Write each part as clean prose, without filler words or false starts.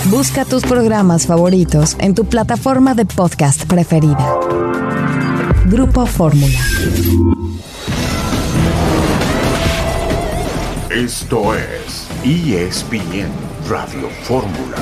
Busca tus programas favoritos en tu plataforma de podcast preferida. Grupo Fórmula. Esto es ESPN Radio Fórmula.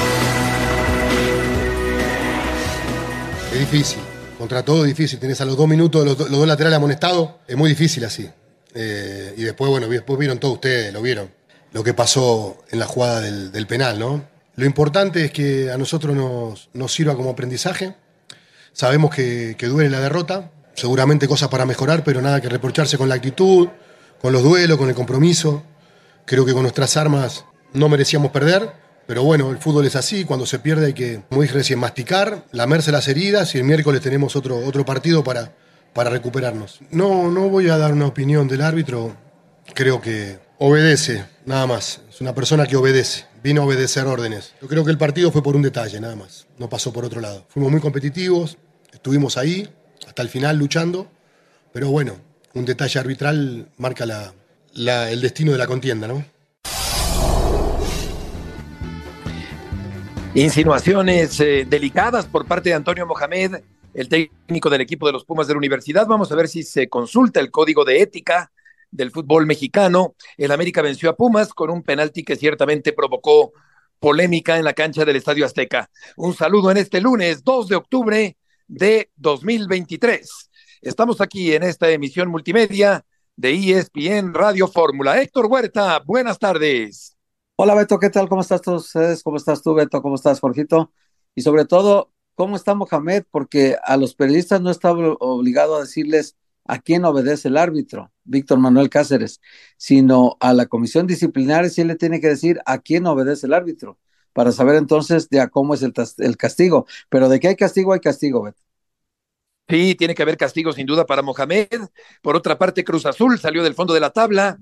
Es difícil, contra todo es difícil. Tenés a los 2 minutos los dos laterales amonestados, es muy difícil así. Y después, bueno, después vieron todos ustedes, lo vieron, lo que pasó en la jugada del penal, ¿no? Lo importante es que a nosotros nos sirva como aprendizaje. Sabemos que duele la derrota, seguramente cosas para mejorar, pero nada que reprocharse con la actitud, con los duelos, con el compromiso. Creo que con nuestras armas no merecíamos perder, pero bueno, el fútbol es así, cuando se pierde hay que, como dije recién, masticar, lamerse las heridas y el miércoles tenemos otro partido para recuperarnos. No voy a dar una opinión del árbitro, creo que obedece, nada más. Es una persona que obedece, vino a obedecer órdenes. Yo creo que el partido fue por un detalle, nada más, no pasó por otro lado. Fuimos muy competitivos, estuvimos ahí, hasta el final luchando, pero bueno, un detalle arbitral marca el destino de la contienda, ¿no? Insinuaciones delicadas por parte de Antonio Mohamed, el técnico del equipo de los Pumas de la Universidad. Vamos a ver si se consulta el código de ética del fútbol mexicano. El América venció a Pumas con un penalti que ciertamente provocó polémica en la cancha del Estadio Azteca. Un saludo en este lunes 2 de octubre de 2023. Estamos aquí en esta emisión multimedia de ESPN Radio Fórmula. Héctor Huerta, buenas tardes. Hola Beto, ¿qué tal? ¿Cómo estás todos ustedes? ¿Cómo estás tú, Beto? ¿Cómo estás, Jorgito? Y sobre todo, ¿cómo está Mohamed? Porque a los periodistas no está obligado a decirles a quién obedece el árbitro, Víctor Manuel Cáceres, sino a la comisión disciplinaria. Sí le tiene que decir a quién obedece el árbitro, para saber entonces de a cómo es el castigo. Pero de que hay castigo, Beto. Sí, tiene que haber castigo sin duda para Mohamed. Por otra parte, Cruz Azul salió del fondo de la tabla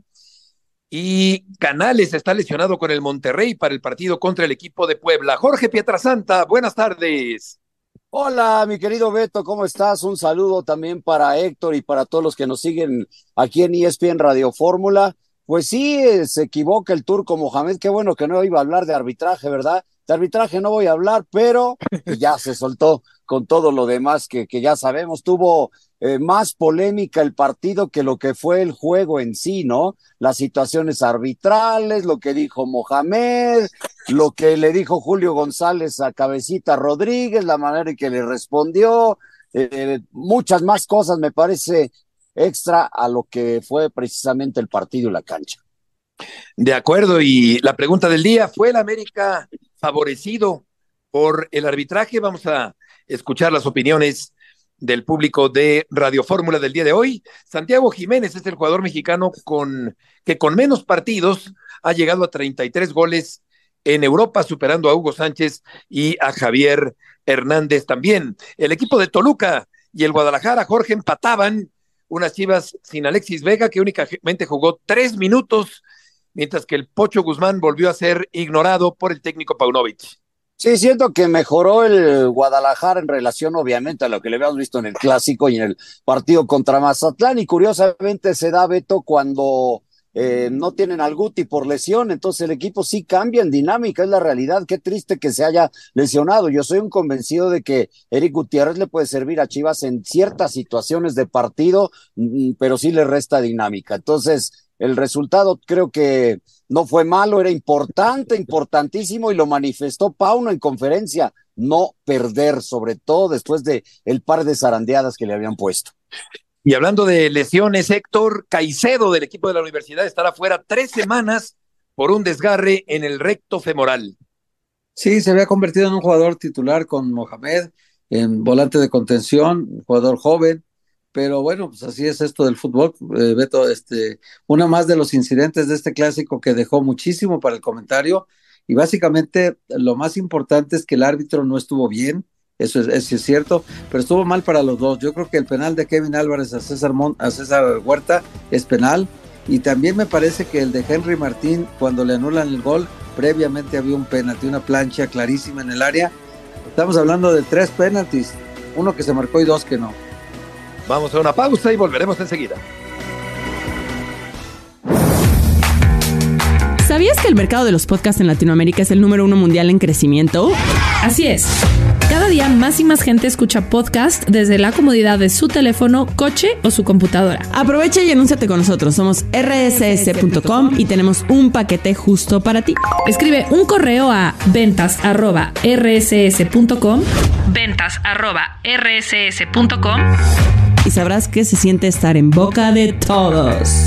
y Canales está lesionado con el Monterrey para el partido contra el equipo de Puebla. Jorge Pietrasanta, buenas tardes. Hola, mi querido Beto, ¿cómo estás? Un saludo también para Héctor y para todos los que nos siguen aquí en ESPN Radio Fórmula. Pues sí, se equivoca el turco Mohamed, qué bueno que no iba a hablar de arbitraje, ¿verdad? De arbitraje no voy a hablar, pero ya se soltó con todo lo demás que ya sabemos. Tuvo más polémica el partido que lo que fue el juego en sí, ¿no? Las situaciones arbitrales, lo que dijo Mohamed, lo que le dijo Julio González a Cabecita Rodríguez, la manera en que le respondió, muchas más cosas me parece extra a lo que fue precisamente el partido y la cancha. De acuerdo, y la pregunta del día, ¿fue el América favorecido por el arbitraje? Vamos a escuchar las opiniones del público de Radio Fórmula del día de hoy. Santiago Jiménez es el jugador mexicano que con menos partidos ha llegado a 33 goles en Europa, superando a Hugo Sánchez y a Javier Hernández también. El equipo de Toluca y el Guadalajara, Jorge, empataban, unas Chivas sin Alexis Vega, que únicamente jugó 3 minutos, mientras que el Pocho Guzmán volvió a ser ignorado por el técnico Paunovic. Sí, siento que mejoró el Guadalajara en relación, obviamente, a lo que le habíamos visto en el Clásico y en el partido contra Mazatlán, y curiosamente se da, Beto, cuando no tienen al Guti por lesión, entonces el equipo sí cambia en dinámica, es la realidad. Qué triste que se haya lesionado. Yo soy un convencido de que Eric Gutiérrez le puede servir a Chivas en ciertas situaciones de partido, pero sí le resta dinámica. Entonces, el resultado creo que no fue malo, era importante, importantísimo, y lo manifestó Pauno en conferencia, no perder, sobre todo después de el par de zarandeadas que le habían puesto. Y hablando de lesiones, Héctor, Caicedo del equipo de la Universidad estará fuera 3 semanas por un desgarre en el recto femoral. Sí, se había convertido en un jugador titular con Mohamed, en volante de contención, un jugador joven, pero bueno, pues así es esto del fútbol, Beto. Una más de los incidentes de este clásico que dejó muchísimo para el comentario, y básicamente lo más importante es que el árbitro no estuvo bien. Eso es cierto, pero estuvo mal para los dos. Yo creo que el penal de Kevin Álvarez a César Huerta es penal, y también me parece que el de Henry Martín, cuando le anulan el gol, previamente había un penalti, una plancha clarísima en el área. Estamos hablando de 3 penaltis, uno que se marcó y 2 que no. Vamos a una pausa y volveremos enseguida. ¿Sabías que el mercado de los podcasts en Latinoamérica es el número 1 mundial en crecimiento? Así es. Cada día más y más gente escucha podcast desde la comodidad de su teléfono, coche o su computadora. Aprovecha y anúnciate con nosotros. Somos rss.com y tenemos un paquete justo para ti. Escribe un correo a ventas@rss.com, ventas@rss.com, y sabrás que se siente estar en boca de todos.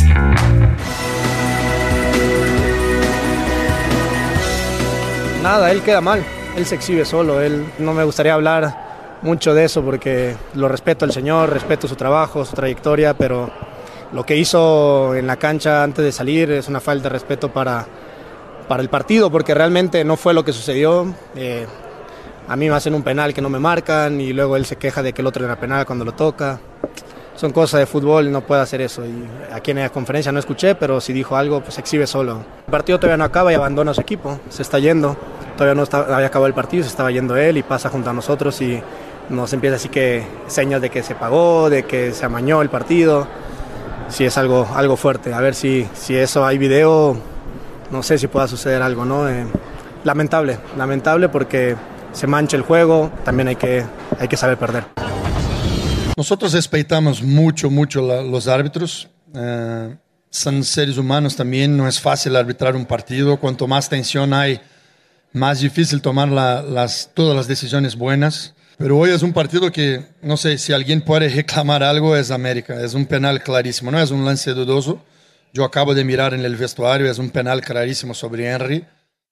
Nada, él queda mal, él se exhibe solo, no me gustaría hablar mucho de eso porque lo respeto al señor, respeto su trabajo, su trayectoria, pero lo que hizo en la cancha antes de salir es una falta de respeto para el partido, porque realmente no fue lo que sucedió. A mí me hacen un penal que no me marcan y luego él se queja de que el otro era penal cuando lo toca. Son cosas de fútbol y no puede hacer eso. Y aquí en la conferencia no escuché, pero si dijo algo, pues se exhibe solo. El partido todavía no acaba y abandona a su equipo, se está yendo. Todavía no había acabado el partido, se estaba yendo él y pasa junto a nosotros y nos empieza así que señas de que se pagó, de que se amañó el partido. Sí, es algo fuerte. A ver si eso hay video, no sé si pueda suceder algo, ¿no? Lamentable porque se mancha el juego, también hay que saber perder. Nosotros respetamos mucho los árbitros. Son seres humanos también, no es fácil arbitrar un partido. Cuanto más tensión hay, más difícil tomar todas las decisiones buenas. Pero hoy es un partido que, no sé, si alguien puede reclamar algo es América. Es un penal clarísimo, no es un lance dudoso. Yo acabo de mirar en el vestuario, es un penal clarísimo sobre Henry.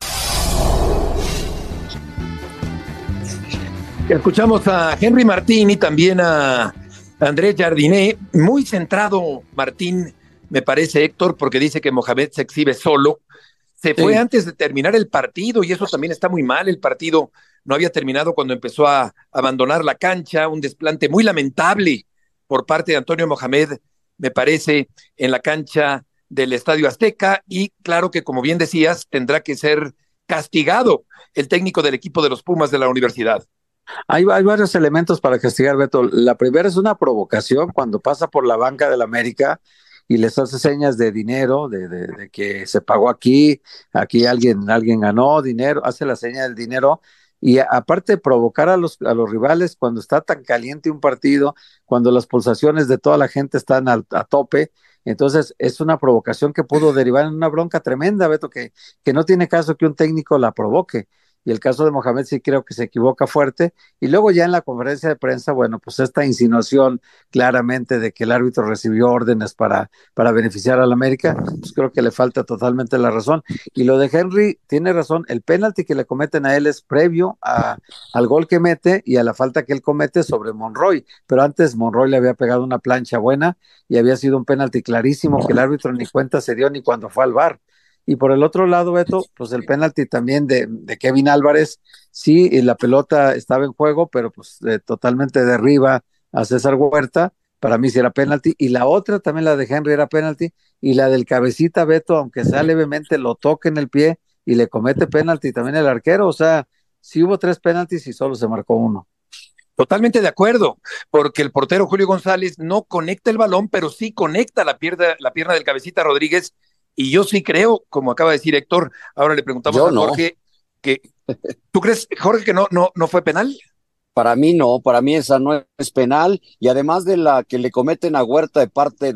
Escuchamos a Henry Martín y también a Andrés Jardiné. Muy centrado Martín, me parece, Héctor, porque dice que Mohamed se exhibe solo. Se fue antes de terminar el partido y eso también está muy mal. El partido no había terminado cuando empezó a abandonar la cancha. Un desplante muy lamentable por parte de Antonio Mohamed, me parece, en la cancha del Estadio Azteca. Y claro que, como bien decías, tendrá que ser castigado el técnico del equipo de los Pumas de la universidad. Hay varios elementos para castigar, Beto. La primera es una provocación cuando pasa por la banca del América y les hace señas de dinero, de que se pagó aquí alguien ganó dinero, hace la seña del dinero y aparte de provocar a los rivales cuando está tan caliente un partido, cuando las pulsaciones de toda la gente están a tope, entonces es una provocación que pudo derivar en una bronca tremenda, Beto, que no tiene caso que un técnico la provoque. Y el caso de Mohamed sí creo que se equivoca fuerte, y luego ya en la conferencia de prensa, bueno, pues esta insinuación claramente de que el árbitro recibió órdenes para beneficiar al América, pues creo que le falta totalmente la razón, y lo de Henry tiene razón, el penalti que le cometen a él es previo al gol que mete y a la falta que él comete sobre Monroy, pero antes Monroy le había pegado una plancha buena y había sido un penalti clarísimo que el árbitro ni cuenta se dio ni cuando fue al VAR. Y por el otro lado, Beto, pues el penalti también de Kevin Álvarez, sí, y la pelota estaba en juego, pero pues totalmente derriba a César Huerta, para mí sí era penalti, y la otra también, la de Henry, era penalti, y la del cabecita, Beto, aunque sea levemente, lo toca en el pie y le comete penalti también el arquero, o sea, sí hubo 3 penaltis y solo se marcó 1. Totalmente de acuerdo, porque el portero Julio González no conecta el balón, pero sí conecta la pierna del cabecita Rodríguez. Y yo sí creo, como acaba de decir Héctor, ahora le preguntamos a Jorge, que ¿tú crees, Jorge, que no fue penal? Para mí no, para mí esa no es penal, y además de la que le cometen a Huerta de parte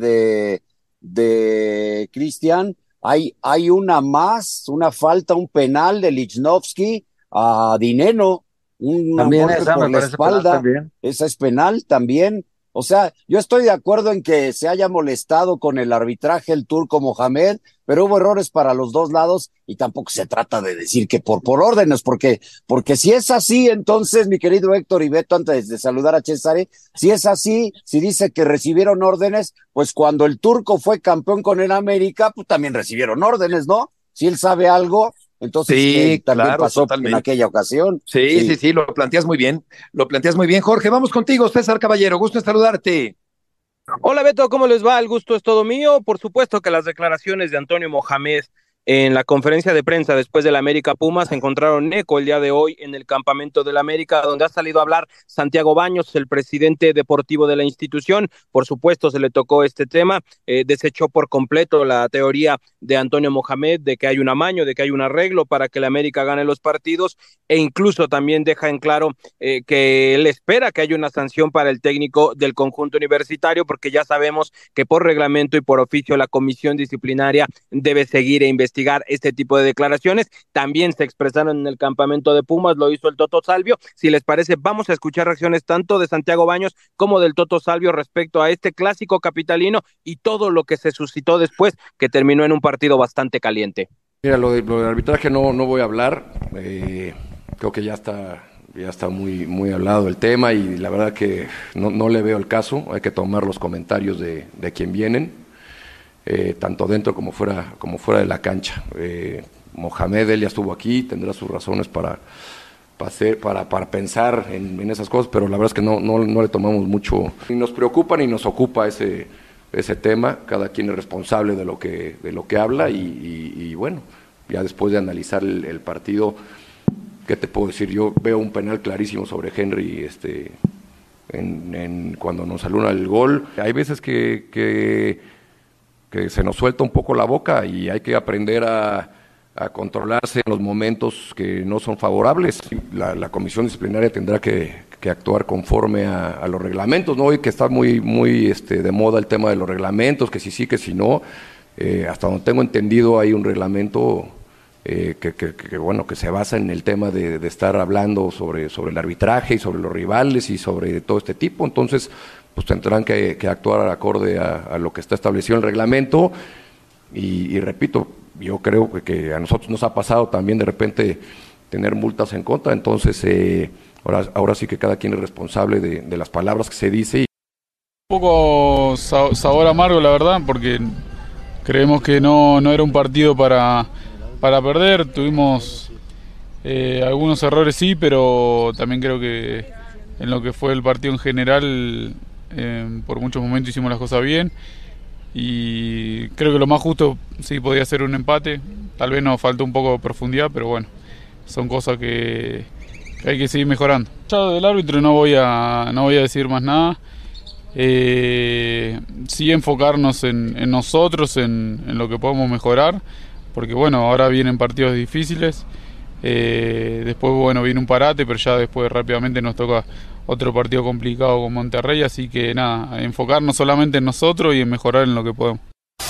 de Cristian, hay una más, una falta, un penal de Lichnowsky a Dineno, un golpe por la espalda, esa es penal también. O sea, yo estoy de acuerdo en que se haya molestado con el arbitraje el turco Mohamed, pero hubo errores para los dos lados y tampoco se trata de decir que por órdenes, porque si es así, entonces, mi querido Héctor y Beto, antes de saludar a Cesare, si es así, si dice que recibieron órdenes, pues cuando el turco fue campeón con el América, pues también recibieron órdenes, ¿no? Si él sabe algo, entonces sí, también claro, pasó totalmente en aquella ocasión. Sí, lo planteas muy bien, Jorge. Vamos contigo, César Caballero, gusto en saludarte. Hola Beto, ¿cómo les va? El gusto es todo mío. Por supuesto que las declaraciones de Antonio Mohamed en la conferencia de prensa después del América Pumas encontraron eco el día de hoy en el campamento del América, donde ha salido a hablar Santiago Baños, el presidente deportivo de la institución. Por supuesto, se le tocó este tema, desechó por completo la teoría de Antonio Mohamed de que hay un amaño, de que hay un arreglo para que el América gane los partidos, e incluso también deja en claro que él espera que haya una sanción para el técnico del conjunto universitario, porque ya sabemos que por reglamento y por oficio la comisión disciplinaria debe seguir e investigar este tipo de declaraciones. También se expresaron en el campamento de Pumas, lo hizo el Toto Salvio. Si les parece, vamos a escuchar reacciones tanto de Santiago Baños como del Toto Salvio respecto a este clásico capitalino y todo lo que se suscitó después, que terminó en un partido bastante caliente. Mira, lo del arbitraje no voy a hablar, creo que ya está muy hablado el tema y la verdad que no le veo el caso. Hay que tomar los comentarios de quien vienen, tanto dentro como fuera de la cancha. Mohamed, él ya estuvo aquí, tendrá sus razones para pensar en esas cosas, pero la verdad es que no le tomamos mucho, ni nos preocupa ni nos ocupa ese tema. Cada quien es responsable de lo que habla y bueno, ya después de analizar el partido, ¿qué te puedo decir? Yo veo un penal clarísimo sobre Henry cuando nos anula el gol. Hay veces que se nos suelta un poco la boca y hay que aprender a controlarse en los momentos que no son favorables. La comisión disciplinaria tendrá que actuar conforme a los reglamentos, ¿no? Y que está muy de moda el tema de los reglamentos, que si sí, que si no. Hasta donde tengo entendido hay un reglamento que se basa en el tema de estar hablando sobre el arbitraje y sobre los rivales y sobre todo este tipo. Entonces, pues tendrán que actuar acorde a lo que está establecido en el reglamento y repito, yo creo que a nosotros nos ha pasado también de repente tener multas en contra, entonces ahora sí que cada quien es responsable de las palabras que se dice. Un poco sabor amargo, la verdad, porque creemos que no era un partido para perder. Tuvimos algunos errores, sí, pero también creo que en lo que fue el partido en general, por muchos momentos hicimos las cosas bien y creo que lo más justo sí podía ser un empate. Tal vez nos faltó un poco de profundidad, pero bueno, son cosas que hay que seguir mejorando. Ya del árbitro no voy a decir más nada. Sí enfocarnos en nosotros, en lo que podemos mejorar, porque bueno, ahora vienen partidos difíciles, después bueno, viene un parate, pero ya después rápidamente nos toca otro partido complicado con Monterrey, así que nada, enfocarnos solamente en nosotros y en mejorar en lo que podemos.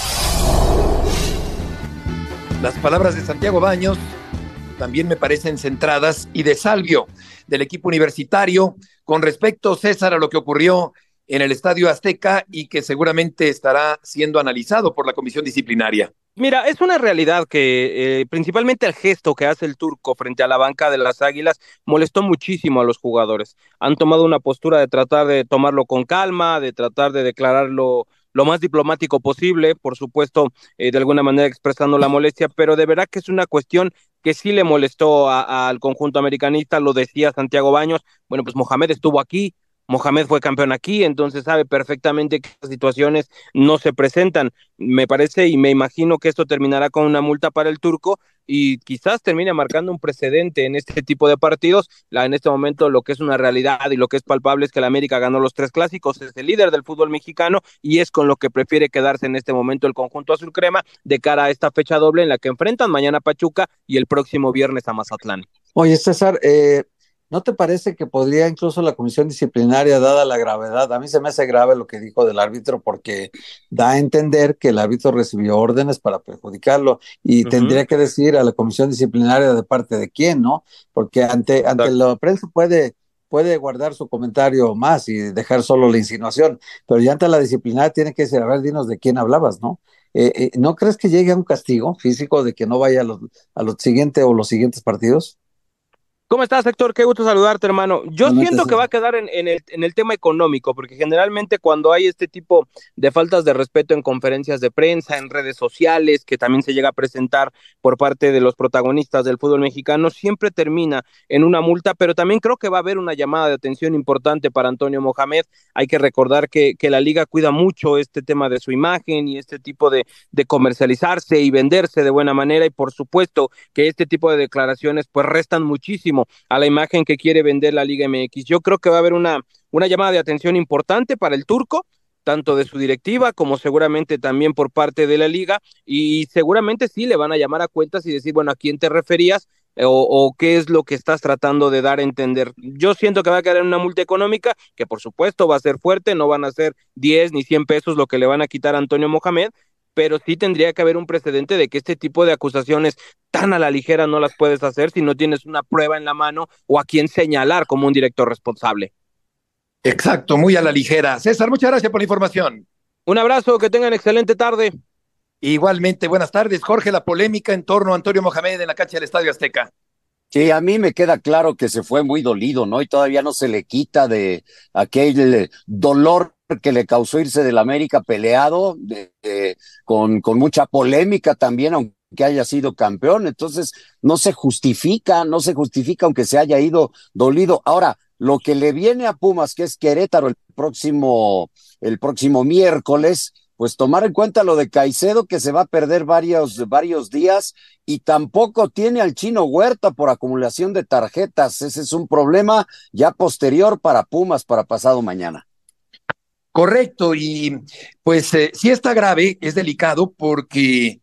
Las palabras de Santiago Baños también me parecen centradas y de Salvio, del equipo universitario, con respecto, César, a lo que ocurrió en el Estadio Azteca y que seguramente estará siendo analizado por la comisión disciplinaria. Mira, es una realidad que principalmente el gesto que hace el turco frente a la banca de las Águilas molestó muchísimo a los jugadores. Han tomado una postura de tratar de tomarlo con calma, de tratar de declararlo lo más diplomático posible, por supuesto, de alguna manera expresando la molestia, pero de verdad que es una cuestión que sí le molestó al conjunto americanista. Lo decía Santiago Baños, bueno, pues Mohamed estuvo aquí, Mohamed fue campeón aquí, entonces sabe perfectamente que estas situaciones no se presentan. Me parece y me imagino que esto terminará con una multa para el turco y quizás termine marcando un precedente en este tipo de partidos. En este momento lo que es una realidad y lo que es palpable es que el América ganó los 3 clásicos, es el líder del fútbol mexicano y es con lo que prefiere quedarse en este momento el conjunto azul crema de cara a esta fecha doble en la que enfrentan mañana a Pachuca y el próximo viernes a Mazatlán. Oye, César, ¿no te parece que podría incluso la comisión disciplinaria, dada la gravedad? A mí se me hace grave lo que dijo del árbitro porque da a entender que el árbitro recibió órdenes para perjudicarlo y tendría que decir a la comisión disciplinaria de parte de quién, ¿no? Porque ante la prensa puede guardar su comentario más y dejar solo la insinuación, pero ya ante la disciplinaria tiene que decir, a ver, dinos de quién hablabas, ¿no? ¿No crees que llegue a un castigo físico de que no vaya a los siguientes partidos? ¿Cómo estás, Héctor? Qué gusto saludarte, hermano. Yo Realmente siento sí. que va a quedar en el tema económico, porque generalmente cuando hay este tipo de faltas de respeto en conferencias de prensa, en redes sociales, que también se llega a presentar por parte de los protagonistas del fútbol mexicano, siempre termina en una multa, pero también creo que va a haber una llamada de atención importante para Antonio Mohamed. Hay que recordar que la liga cuida mucho este tema de su imagen y este tipo de comercializarse y venderse de buena manera, y por supuesto que este tipo de declaraciones pues restan muchísimo a la imagen que quiere vender la Liga MX. Yo creo que va a haber una llamada de atención importante para el turco, tanto de su directiva como seguramente también por parte de la liga, y seguramente sí le van a llamar a cuentas y decir, bueno, ¿a quién te referías? O qué es lo que estás tratando de dar a entender. Yo siento que va a quedar en una multa económica, que por supuesto va a ser fuerte, no van a ser 10 ni 100 pesos lo que le van a quitar a Antonio Mohamed, pero sí tendría que haber un precedente de que este tipo de acusaciones tan a la ligera no las puedes hacer si no tienes una prueba en la mano o a quien señalar como un director responsable. Exacto, muy a la ligera. César, muchas gracias por la información. Un abrazo, que tengan excelente tarde. Igualmente, buenas tardes. Jorge, la polémica en torno a Antonio Mohamed en la cancha del Estadio Azteca. Sí, a mí me queda claro que se fue muy dolido, ¿no? Y todavía no se le quita de aquel dolor que le causó irse del América peleado, con mucha polémica también, aunque haya sido campeón. Entonces, no se justifica aunque se haya ido dolido. Ahora, lo que le viene a Pumas, que es Querétaro el próximo miércoles, pues tomar en cuenta lo de Caicedo, que se va a perder varios días, y tampoco tiene al Chino Huerta por acumulación de tarjetas. Ese es un problema ya posterior para Pumas para pasado mañana. Correcto, y pues sí está grave, es delicado, porque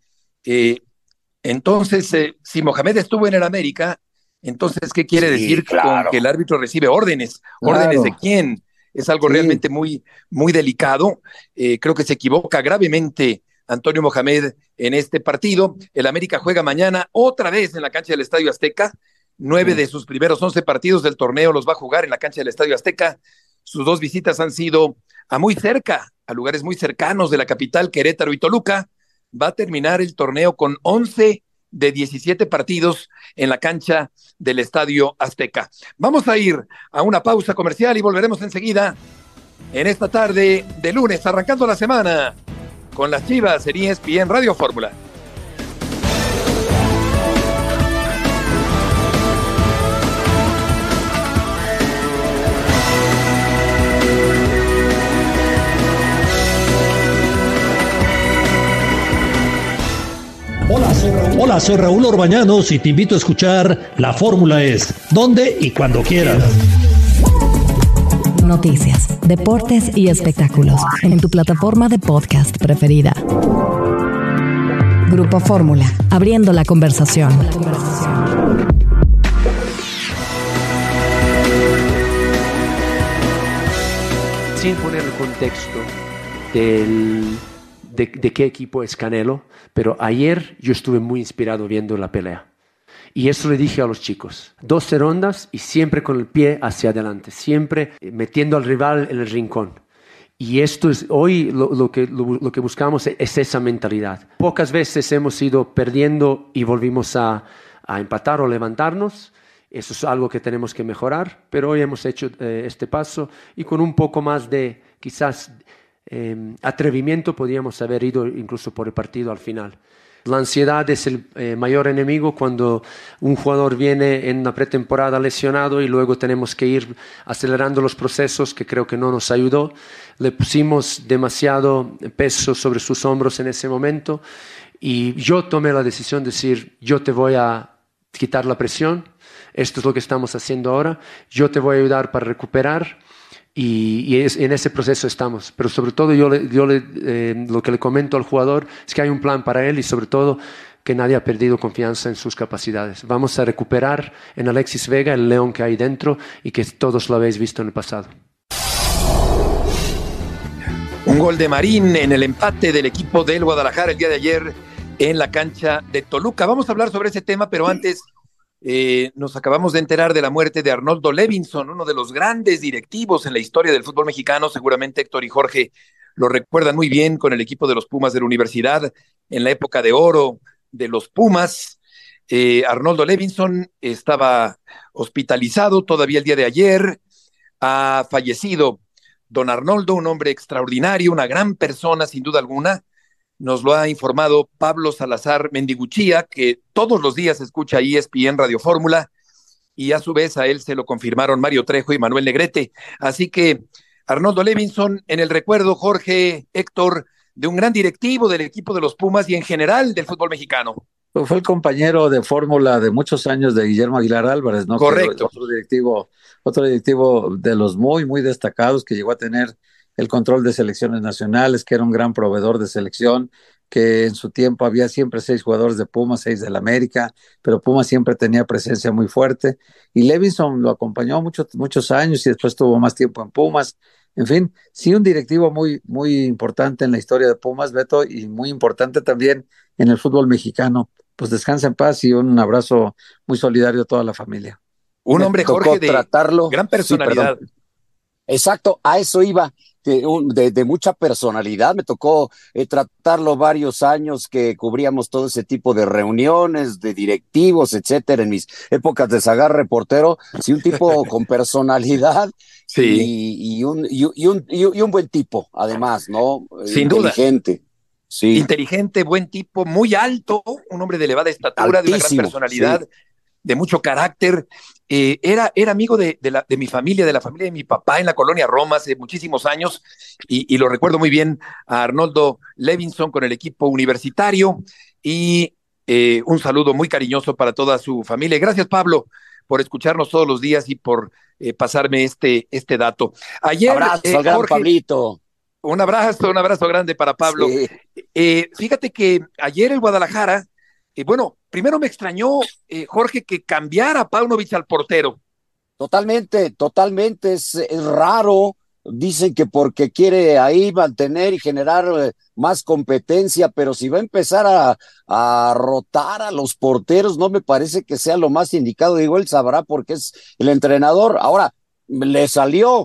entonces, si Mohamed estuvo en el América, entonces, ¿qué quiere decir con que el árbitro recibe órdenes? ¿Órdenes de quién? Es algo realmente muy, muy delicado. Creo que se equivoca gravemente Antonio Mohamed en este partido. El América juega mañana otra vez en la cancha del Estadio Azteca. 9 de sus primeros 11 partidos del torneo los va a jugar en la cancha del Estadio Azteca. Sus 2 visitas han sido a lugares muy cercanos de la capital, Querétaro y Toluca. Va a terminar el torneo con 11 de 17 partidos en la cancha del Estadio Azteca. Vamos a ir a una pausa comercial y volveremos enseguida en esta tarde de lunes, arrancando la semana con las Chivas en ESPN Radio Fórmula. Hola, soy Raúl Orbañanos y te invito a escuchar La Fórmula Es, donde y cuando quieras. Noticias, deportes y espectáculos en tu plataforma de podcast preferida. Grupo Fórmula, abriendo la conversación. Sin poner el contexto de qué equipo es Canelo, pero ayer yo estuve muy inspirado viendo la pelea. Y eso le dije a los chicos, 12 rondas y siempre con el pie hacia adelante, siempre metiendo al rival en el rincón. Y esto es hoy lo que buscamos es esa mentalidad. Pocas veces hemos ido perdiendo y volvimos a empatar o levantarnos. Eso es algo que tenemos que mejorar, pero hoy hemos hecho este paso y con un poco más de quizás atrevimiento podríamos haber ido incluso por el partido al final. La ansiedad es el mayor enemigo cuando un jugador viene en una pretemporada lesionado y luego tenemos que ir acelerando los procesos, que creo que no nos ayudó. Le pusimos demasiado peso sobre sus hombros en ese momento y yo tomé la decisión de decir, yo te voy a quitar la presión, esto es lo que estamos haciendo ahora, yo te voy a ayudar para recuperar. Y en ese proceso estamos, pero sobre todo yo lo que le comento al jugador es que hay un plan para él y sobre todo que nadie ha perdido confianza en sus capacidades. Vamos a recuperar en Alexis Vega el león que hay dentro y que todos lo habéis visto en el pasado. Un gol de Marín en el empate del equipo del Guadalajara el día de ayer en la cancha de Toluca. Vamos a hablar sobre ese tema, pero antes nos acabamos de enterar de la muerte de Arnoldo Levinson, uno de los grandes directivos en la historia del fútbol mexicano. Seguramente Héctor y Jorge lo recuerdan muy bien con el equipo de los Pumas de la universidad en la época de oro de los Pumas. Arnoldo Levinson estaba hospitalizado todavía el día de ayer. Ha fallecido don Arnoldo, un hombre extraordinario, una gran persona sin duda alguna. Nos lo ha informado Pablo Salazar Mendiguchía, que todos los días escucha ESPN Radio Fórmula, y a su vez a él se lo confirmaron Mario Trejo y Manuel Negrete. Así que Arnoldo Levinson, en el recuerdo, Jorge, Héctor, de un gran directivo del equipo de los Pumas y en general del fútbol mexicano. Fue el compañero de fórmula de muchos años de Guillermo Aguilar Álvarez, ¿no? Correcto. Otro directivo de los muy, muy destacados, que llegó a tener el control de selecciones nacionales, que era un gran proveedor de selección, que en su tiempo había siempre 6 jugadores de Pumas, 6 del América, pero Pumas siempre tenía presencia muy fuerte, y Levinson lo acompañó muchos años y después tuvo más tiempo en Pumas. En fin, sí, un directivo muy, muy importante en la historia de Pumas, Beto, y muy importante también en el fútbol mexicano. Pues descansa en paz y un abrazo muy solidario a toda la familia. Un hombre, Jorge, de gran personalidad. Sí, exacto, a eso iba, de mucha personalidad. Me tocó tratarlo varios años que cubríamos todo ese tipo de reuniones, de directivos, etcétera, en mis épocas de Zagar reportero. Sí, un tipo con personalidad. Sí. Y un buen tipo, además, ¿no? Sin duda. Inteligente. Sí. Inteligente, buen tipo, muy alto, un hombre de elevada estatura, altísimo, de una gran personalidad, sí, de mucho carácter. Era amigo de mi familia, de la familia de mi papá en la colonia Roma hace muchísimos años, y lo recuerdo muy bien a Arnoldo Levinson con el equipo universitario, y un saludo muy cariñoso para toda su familia. Gracias, Pablo, por escucharnos todos los días y por pasarme este dato. Ayer, abrazo al gran Jorge, Pablito. Un abrazo grande para Pablo. Sí. Fíjate que ayer el Guadalajara, bueno, primero me extrañó, Jorge, que cambiara a Paunovic al portero. Totalmente, es raro. Dicen que porque quiere ahí mantener y generar más competencia, pero si va a empezar a rotar a los porteros, no me parece que sea lo más indicado. Digo, él sabrá porque es el entrenador. Ahora, le salió.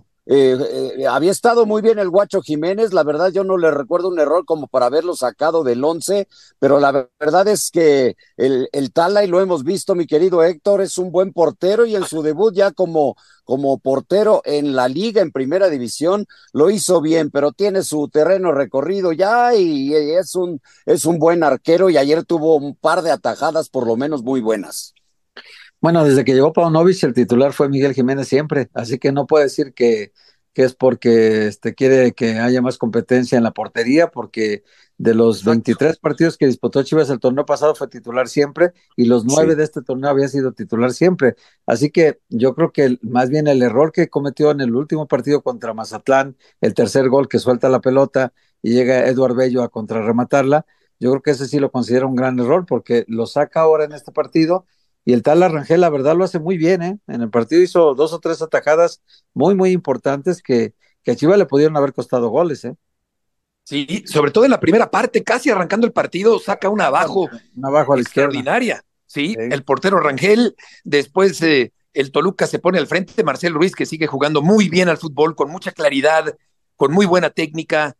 Había estado muy bien el Guacho Jiménez, la verdad yo no le recuerdo un error como para haberlo sacado del 11, pero la verdad es que el Tala, y lo hemos visto, mi querido Héctor, es un buen portero, y en su debut ya como portero en la liga, en primera división, lo hizo bien, pero tiene su terreno recorrido ya, y es un buen arquero, y ayer tuvo un par de atajadas por lo menos muy buenas. Bueno, desde que llegó Paunovic, el titular fue Miguel Jiménez siempre, así que no puede decir que es porque quiere que haya más competencia en la portería, porque de los 23 partidos que disputó Chivas el torneo pasado fue titular siempre, y los 9 de este torneo había sido titular siempre. Así que yo creo que más bien el error que cometió en el último partido contra Mazatlán, el tercer gol que suelta la pelota y llega Eduard Bello a contrarrematarla, yo creo que ese sí lo considero un gran error, porque lo saca ahora en este partido. Y el tal Rangel, la verdad, lo hace muy bien, ¿eh? En el partido hizo 2 o 3 atajadas muy, muy importantes que a Chivas le pudieron haber costado goles, ¿eh? Sí, sobre todo en la primera parte, casi arrancando el partido, saca una abajo a la extraordinaria. Sí, el portero Rangel, después el Toluca se pone al frente de Marcel Ruiz, que sigue jugando muy bien al fútbol, con mucha claridad, con muy buena técnica,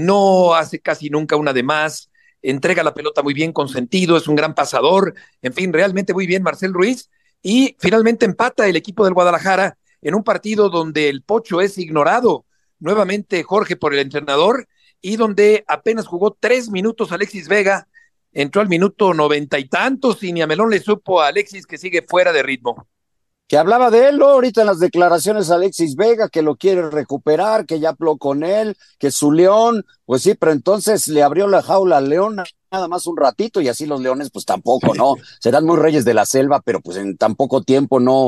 no hace casi nunca una de más, entrega la pelota muy bien, con sentido, es un gran pasador, en fin, realmente muy bien Marcel Ruiz, y finalmente empata el equipo del Guadalajara en un partido donde el Pocho es ignorado nuevamente, Jorge, por el entrenador, y donde apenas jugó 3 minutos Alexis Vega, entró al minuto 90 y tantos, y ni a Melón le supo a Alexis, que sigue fuera de ritmo. Que hablaba de él, ¿no? Ahorita en las declaraciones Alexis Vega, que lo quiere recuperar, que ya habló con él, que su León, pues sí, pero entonces le abrió la jaula al León nada más un ratito, y así los Leones pues tampoco, ¿no? Serán muy reyes de la selva, pero pues en tan poco tiempo no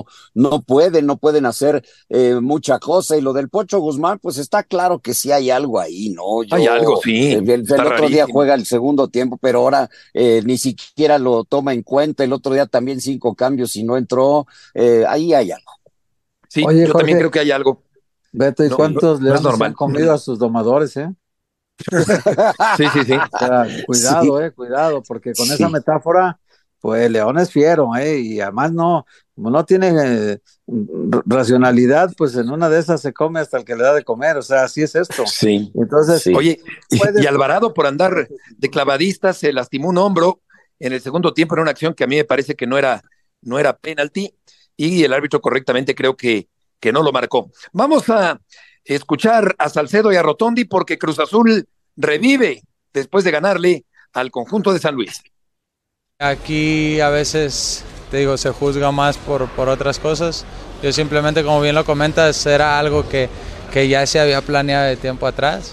pueden hacer mucha cosa. Y lo del Pocho Guzmán, pues está claro que sí hay algo ahí, ¿no? Hay algo, sí. El otro día juega el segundo tiempo, pero ahora ni siquiera lo toma en cuenta. El otro día también 5 cambios y no entró. Ahí hay algo. Sí, oye, yo Jorge, también creo que hay algo. Beto, ¿y cuántos leones han comido a sus domadores, eh? Sí. O sea, cuidado, cuidado, porque con esa metáfora, pues León es fiero, y además como no tiene racionalidad, pues en una de esas se come hasta el que le da de comer, o sea, así es esto. Sí. Entonces, oye, y Alvarado por andar de clavadista se lastimó un hombro, en el segundo tiempo en una acción que a mí me parece que no era penalti, y el árbitro correctamente creo que no lo marcó. Vamos a escuchar a Salcedo y a Rotondi porque Cruz Azul revive después de ganarle al conjunto de San Luis. Aquí a veces, te digo, se juzga más por otras cosas. Yo simplemente, como bien lo comentas, era algo que ya se había planeado de tiempo atrás.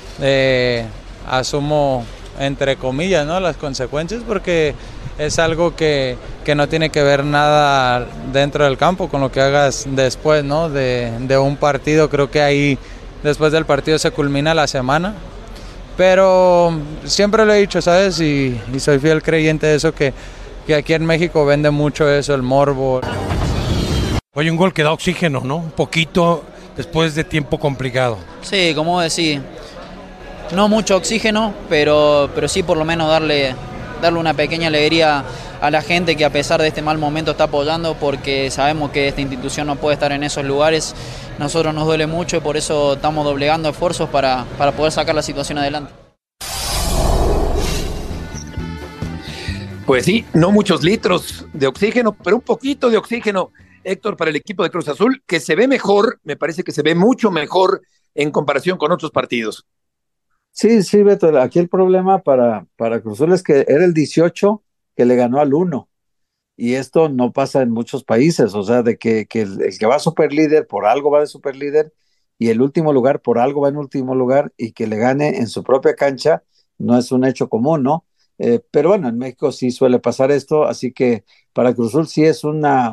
Asumo, entre comillas, ¿no?, las consecuencias, porque es algo que no tiene que ver nada dentro del campo con lo que hagas después, ¿no?, de un partido. Creo que ahí, después del partido, se culmina la semana. Pero siempre lo he dicho, ¿sabes? Y soy fiel creyente de eso, que aquí en México vende mucho eso, el morbo. Oye, un gol que da oxígeno, ¿no? Un poquito después de tiempo complicado. Sí, como decís, no mucho oxígeno, pero sí por lo menos darle una pequeña alegría a la gente que a pesar de este mal momento está apoyando, porque sabemos que esta institución no puede estar en esos lugares. Nosotros nos duele mucho y por eso estamos doblegando esfuerzos para poder sacar la situación adelante. Pues sí, no muchos litros de oxígeno, pero un poquito de oxígeno, Héctor, para el equipo de Cruz Azul, que se ve mejor, me parece que se ve mucho mejor en comparación con otros partidos. Sí, Beto, aquí el problema para Cruz Azul es que era el 18 que le ganó al 1, y esto no pasa en muchos países, o sea, de que el que va super líder por algo va de super líder, y el último lugar por algo va en último lugar, y que le gane en su propia cancha no es un hecho común, ¿no? Pero bueno, en México sí suele pasar esto, así que para Cruz Azul sí es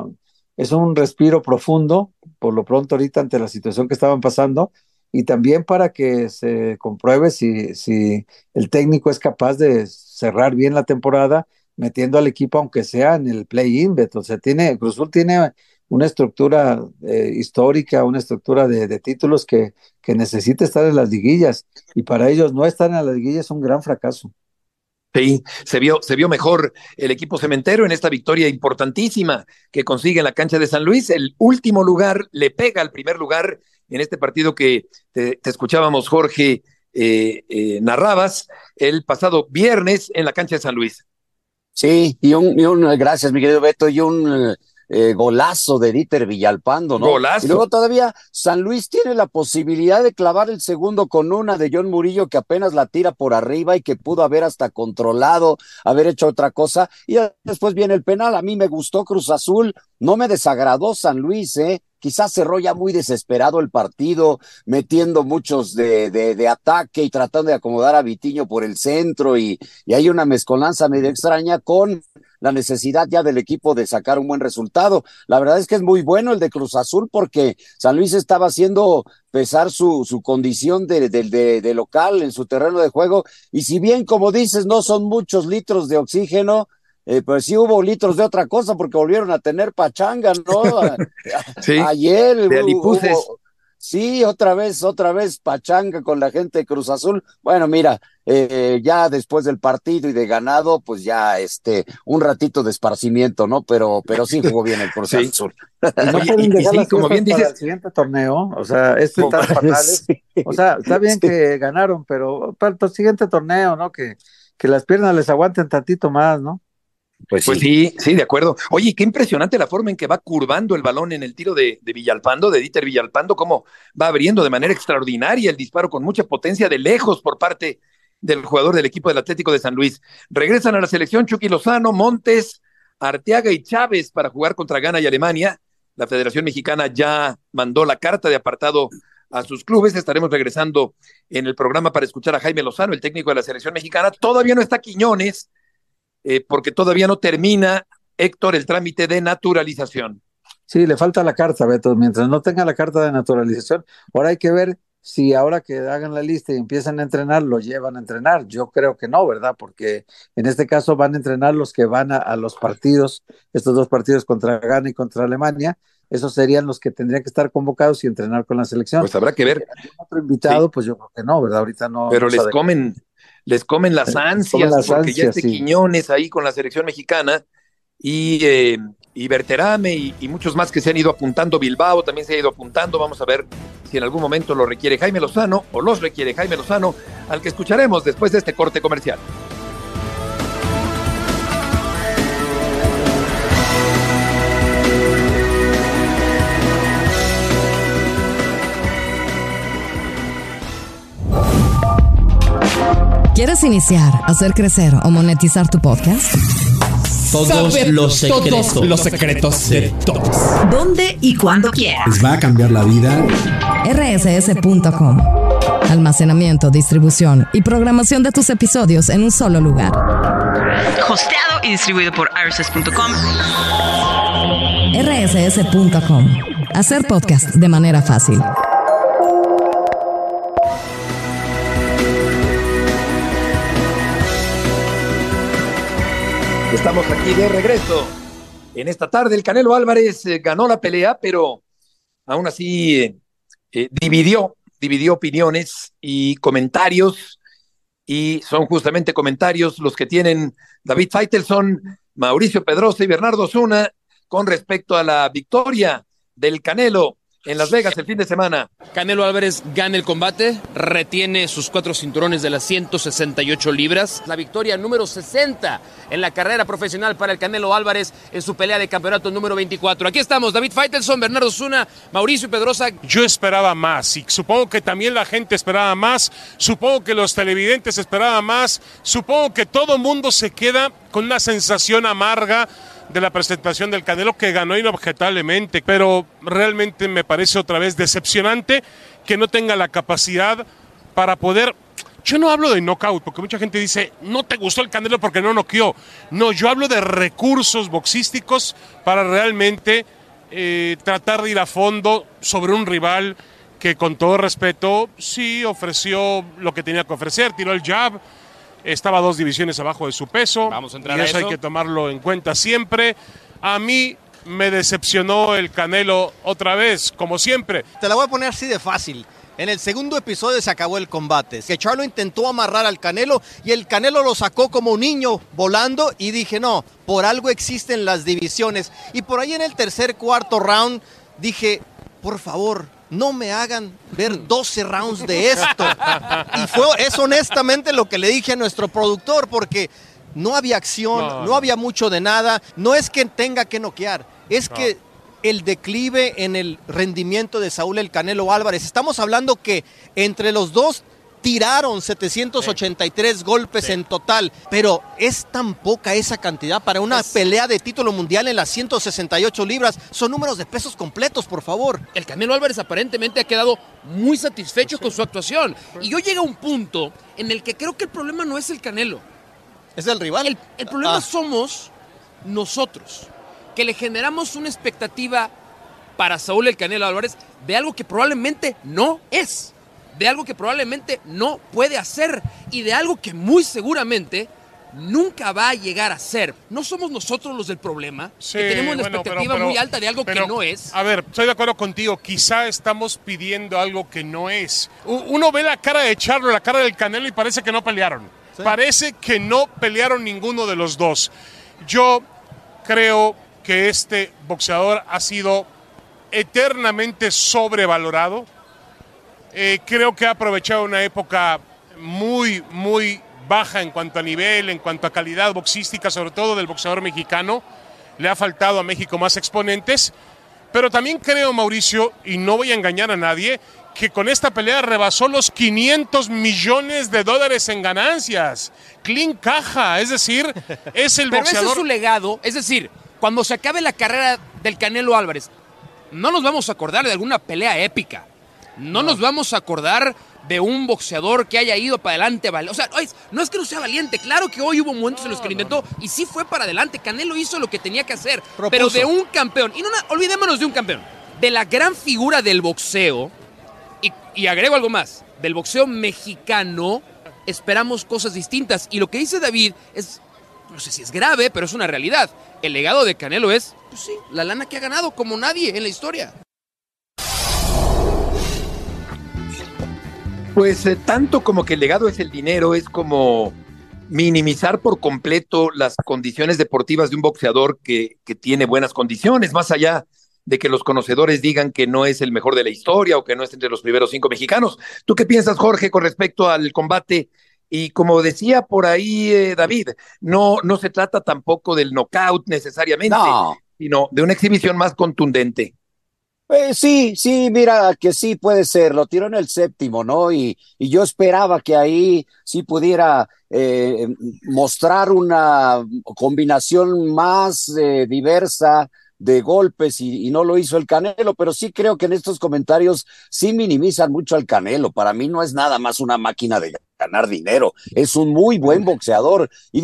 un respiro profundo, por lo pronto ahorita ante la situación que estaban pasando, y también para que se compruebe si el técnico es capaz de cerrar bien la temporada, metiendo al equipo aunque sea en el play-in, Beto. O sea, Cruz Azul tiene una estructura histórica, una estructura de títulos que necesita estar en las liguillas, y para ellos no estar en las liguillas es un gran fracaso. Sí, se vio mejor el equipo cementero en esta victoria importantísima que consigue en la cancha de San Luis. El último lugar le pega al primer lugar en este partido que te escuchábamos, Jorge, narrabas el pasado viernes en la cancha de San Luis. Sí, y gracias, mi querido Beto, y un golazo de Dieter Villalpando, ¿no? Golazo. Y luego todavía San Luis tiene la posibilidad de clavar el segundo con una de John Murillo, que apenas la tira por arriba y que pudo haber hasta controlado, haber hecho otra cosa, y después viene el penal. A mí me gustó Cruz Azul, no me desagradó San Luis, quizás cerró ya muy desesperado el partido, metiendo muchos de ataque y tratando de acomodar a Vitiño por el centro, y hay una mezcolanza medio extraña con la necesidad ya del equipo de sacar un buen resultado. La verdad es que es muy bueno el de Cruz Azul, porque San Luis estaba haciendo pesar su condición de local en su terreno de juego, y si bien, como dices, no son muchos litros de oxígeno, pues sí hubo litros de otra cosa, porque volvieron a tener pachanga, ¿no? Sí, ayer de alipuses. Sí, otra vez pachanga con la gente de Cruz Azul. Bueno, mira, ya después del partido y de ganado, pues ya un ratito de esparcimiento, ¿no? Pero sí jugó bien el Cruz Azul. Y no pueden dejar las como bien dices, para el siguiente torneo, o sea, tan fatales. Sí. O sea, está bien que ganaron, pero para el siguiente torneo, ¿no? Que las piernas les aguanten tantito más, ¿no? Pues sí, de acuerdo. Oye, qué impresionante la forma en que va curvando el balón en el tiro de Villalpando, de Dieter Villalpando, cómo va abriendo de manera extraordinaria el disparo con mucha potencia de lejos por parte del jugador del equipo del Atlético de San Luis. Regresan a la selección Chucky Lozano, Montes, Arteaga y Chávez para jugar contra Ghana y Alemania. La Federación Mexicana ya mandó la carta de apartado a sus clubes. Estaremos regresando en el programa para escuchar a Jaime Lozano, el técnico de la selección mexicana. Todavía no está Quiñones, porque todavía no termina, Héctor, el trámite de naturalización. Sí, le falta la carta, Beto. Mientras no tenga la carta de naturalización, ahora hay que ver si ahora que hagan la lista y empiezan a entrenar, lo llevan a entrenar. Yo creo que no, ¿verdad? Porque en este caso van a entrenar los que van a los partidos, estos dos partidos contra Ghana y contra Alemania. Esos serían los que tendrían que estar convocados y entrenar con la selección. Pues habrá que ver. Otro invitado, sí. Pues yo creo que no, ¿verdad? Ahorita no. Pero les comen las ansias, porque ya sí. Quiñones ahí con la selección mexicana, y Berterame y muchos más que se han ido apuntando. Bilbao también se ha ido apuntando. Vamos a ver si en algún momento lo requiere Jaime Lozano, o los requiere Jaime Lozano, al que escucharemos después de este corte comercial. ¿Quieres iniciar, hacer crecer o monetizar tu podcast? Todos los secretos de todos. ¿Dónde y cuándo quieras? Les va a cambiar la vida. rss.com. Almacenamiento, distribución y programación de tus episodios en un solo lugar. Hosteado y distribuido por rss.com. rss.com. Hacer podcast de manera fácil. Estamos aquí de regreso. En esta tarde el Canelo Álvarez ganó la pelea, pero aún así dividió opiniones y comentarios, y son justamente comentarios los que tienen David Faitelson, Mauricio Pedrosa y Bernardo Osuna con respecto a la victoria del Canelo en Las Vegas el fin de semana. Canelo Álvarez gana el combate, retiene sus 4 cinturones de las 168 libras. La victoria número 60 en la carrera profesional para el Canelo Álvarez en su pelea de campeonato número 24. Aquí estamos, David Faitelson, Bernardo Osuna, Mauricio Pedrosa. Yo esperaba más y supongo que también la gente esperaba más, supongo que los televidentes esperaban más, supongo que todo mundo se queda con una sensación amarga de la presentación del Canelo, que ganó inobjetablemente, pero realmente me parece otra vez decepcionante que no tenga la capacidad para poder... Yo no hablo de knockout, porque mucha gente dice, no te gustó el Canelo porque no noqueó. No, yo hablo de recursos boxísticos para realmente tratar de ir a fondo sobre un rival que, con todo respeto, sí ofreció lo que tenía que ofrecer, tiró el jab, estaba 2 divisiones abajo de su peso. Vamos a entrar y a eso eso. hay que tomarlo en cuenta siempre. A mí me decepcionó el Canelo otra vez, como siempre. Te la voy a poner así de fácil. En el segundo episodio se acabó el combate. Que Charlo intentó amarrar al Canelo y el Canelo lo sacó como un niño volando y dije, no, por algo existen las divisiones. Y por ahí en el tercer, cuarto round dije, por favor, no me hagan ver 12 rounds de esto. Y es honestamente lo que le dije a nuestro productor, porque no había acción, no había mucho de nada. No es que tenga que noquear, es que el declive en el rendimiento de Saúl el Canelo Álvarez. Estamos hablando que entre los dos tiraron 783 golpes en total, pero es tan poca esa cantidad para una pelea de título mundial en las 168 libras. Son números de pesos completos, por favor. El Canelo Álvarez aparentemente ha quedado muy satisfecho con su actuación. Y yo llegué a un punto en el que creo que el problema no es el Canelo. ¿Es el rival? El problema somos nosotros, que le generamos una expectativa para Saúl el Canelo Álvarez de algo que probablemente no es, de algo que probablemente no puede hacer y de algo que muy seguramente nunca va a llegar a ser. No somos nosotros los del problema, Sí, que tenemos la bueno, expectativa muy alta de algo que no es. A ver, estoy de acuerdo contigo, quizá estamos pidiendo algo que no es. Uno ve la cara de Charlo, la cara del Canelo y parece que no pelearon. Sí. Parece que no pelearon ninguno de los dos. Yo creo que este boxeador ha sido eternamente sobrevalorado. Creo que ha aprovechado una época muy, muy baja en cuanto a nivel, en cuanto a calidad boxística, sobre todo del boxeador mexicano. Le ha faltado a México más exponentes. Pero también creo, Mauricio, y no voy a engañar a nadie, que con esta pelea rebasó los $500 millones en ganancias. Clean caja, es decir, es el Pero boxeador... ese es su legado, es decir, cuando se acabe la carrera del Canelo Álvarez, no nos vamos a acordar de alguna pelea épica. No nos vamos a acordar de un boxeador que haya ido para adelante. O sea, no es que no sea valiente. Claro que hoy hubo momentos en los que lo intentó y sí fue para adelante. Canelo hizo lo que tenía que hacer. Propuso. Pero de un campeón, y no olvidémonos de un campeón, de la gran figura del boxeo, y agrego algo más, del boxeo mexicano, esperamos cosas distintas. Y lo que dice David es, no sé si es grave, pero es una realidad. El legado de Canelo es, pues sí, la lana que ha ganado como nadie en la historia. Pues tanto como que el legado es el dinero, es como minimizar por completo las condiciones deportivas de un boxeador que tiene buenas condiciones, más allá de que los conocedores digan que no es el mejor de la historia o que no es entre los primeros 5 mexicanos. ¿Tú qué piensas, Jorge, con respecto al combate? Y como decía por ahí David, no se trata tampoco del knockout necesariamente, sino de una exhibición más contundente. Sí, mira, que sí puede ser, lo tiró en el séptimo, ¿no? Y yo esperaba que ahí sí pudiera mostrar una combinación más diversa de golpes y no lo hizo el Canelo, pero sí creo que en estos comentarios sí minimizan mucho al Canelo. Para mí no es nada más una máquina de ganar dinero, es un muy buen boxeador. Y